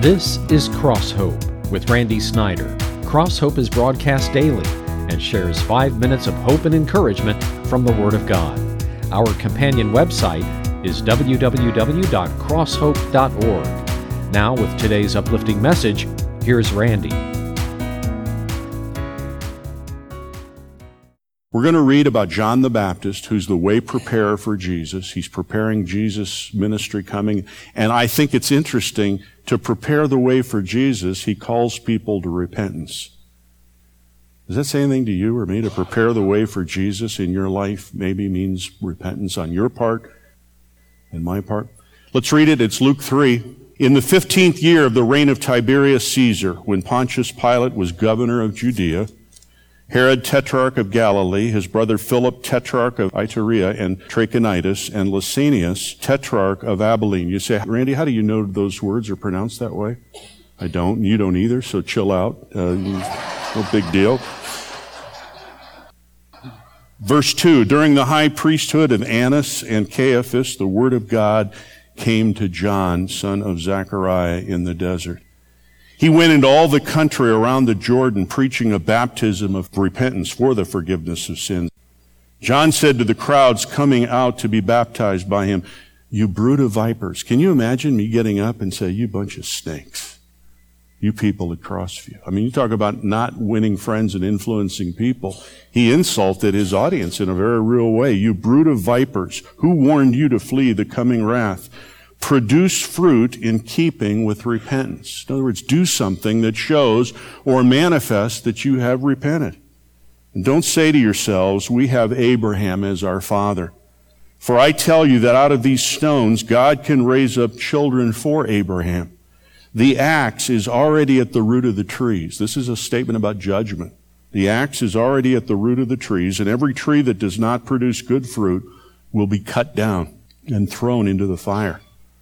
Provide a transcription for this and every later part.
This is Cross Hope with Randy Snyder. Cross Hope is broadcast daily and shares 5 minutes of hope and encouragement from the Word of God. Our companion website is www.crosshope.org. Now, with today's uplifting message, here's Randy. We're going to read about John the Baptist, who's the way preparer for Jesus. He's preparing Jesus' ministry coming. And I think it's interesting, to prepare the way for Jesus, he calls people to repentance. Does that say anything to you or me? To prepare the way for Jesus in your life maybe means repentance on your part and my part. Let's read it. It's Luke 3. In the 15th year of the reign of Tiberius Caesar, when Pontius Pilate was governor of Judea, Herod, tetrarch of Galilee, his brother Philip, tetrarch of Iturea and Trachonitis, and Lysanias, tetrarch of Abilene. You say, Randy, how do you know those words are pronounced that way? I don't. You don't either, so chill out. No big deal. Verse 2, during the high priesthood of Annas and Caiaphas, the word of God came to John, son of Zechariah, in the desert. He went into all the country around the Jordan, preaching a baptism of repentance for the forgiveness of sins. John said to the crowds coming out to be baptized by him, "You brood of vipers." Can you imagine me getting up and say, "You bunch of snakes, you people at Crossview"? I mean, you talk about not winning friends and influencing people. He insulted his audience in a very real way. "You brood of vipers, who warned you to flee the coming wrath? Produce fruit in keeping with repentance." In other words, do something that shows or manifests that you have repented. And don't say to yourselves, "We have Abraham as our father." For I tell you that out of these stones God can raise up children for Abraham. The axe is already at the root of the trees. This is a statement about judgment. The axe is already at the root of the trees, and every tree that does not produce good fruit will be cut down and thrown into the fire.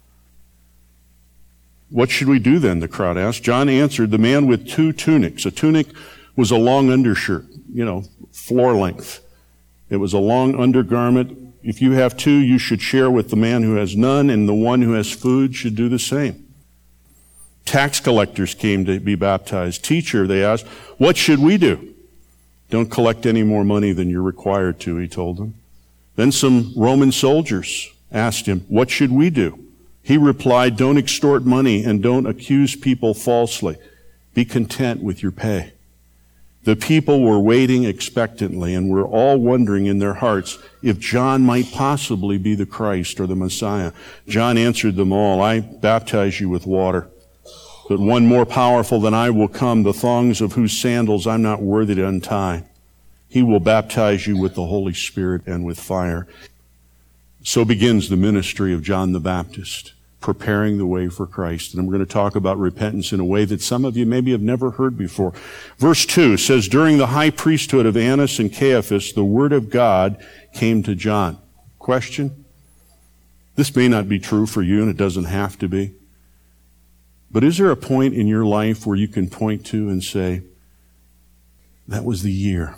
"What should we do then?" the crowd asked. John answered, "The man with 2 tunics." A tunic was a long undershirt, floor length. It was a long undergarment. If you have 2, you should share with the man who has none, and the one who has food should do the same. Tax collectors came to be baptized. "Teacher," they asked, "what should we do?" "Don't collect any more money than you're required to," he told them. Then some Roman soldiers asked him, "What should we do?" He replied, "Don't extort money and don't accuse people falsely. Be content with your pay." The people were waiting expectantly and were all wondering in their hearts if John might possibly be the Christ or the Messiah. John answered them all, "I baptize you with water, but one more powerful than I will come, the thongs of whose sandals I'm not worthy to untie. He will baptize you with the Holy Spirit and with fire." So begins the ministry of John the Baptist, preparing the way for Christ. And we're going to talk about repentance in a way that some of you maybe have never heard before. Verse 2 says, during the high priesthood of Annas and Caiaphas, the word of God came to John. Question? This may not be true for you, and it doesn't have to be. But is there a point in your life where you can point to and say, that was the year,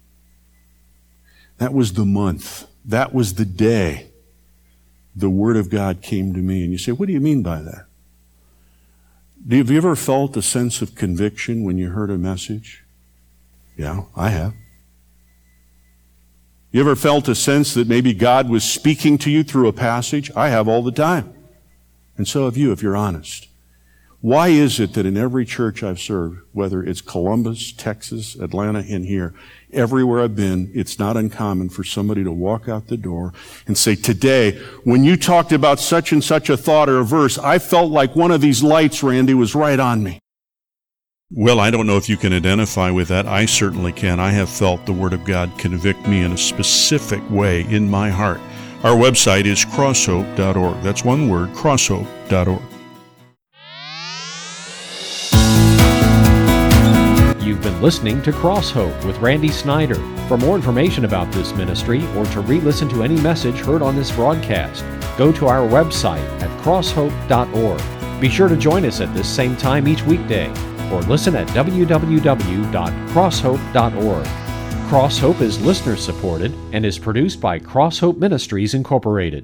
that was the month, that was the day the Word of God came to me? And you say, what do you mean by that? Have you ever felt a sense of conviction when you heard a message? Yeah, I have. You ever felt a sense that maybe God was speaking to you through a passage? I have all the time. And so have you, if you're honest. Why is it that in every church I've served, whether it's Columbus, Texas, Atlanta, and here, everywhere I've been, it's not uncommon for somebody to walk out the door and say, today, when you talked about such and such a thought or a verse, I felt like one of these lights, Randy, was right on me. Well, I don't know if you can identify with that. I certainly can. I have felt the Word of God convict me in a specific way in my heart. Our website is crosshope.org. That's one word, crosshope.org. You've been listening to Cross Hope with Randy Snyder. For more information about this ministry or to re-listen to any message heard on this broadcast, go to our website at crosshope.org. Be sure to join us at this same time each weekday or listen at www.crosshope.org. Cross Hope is listener supported and is produced by Cross Hope Ministries Incorporated.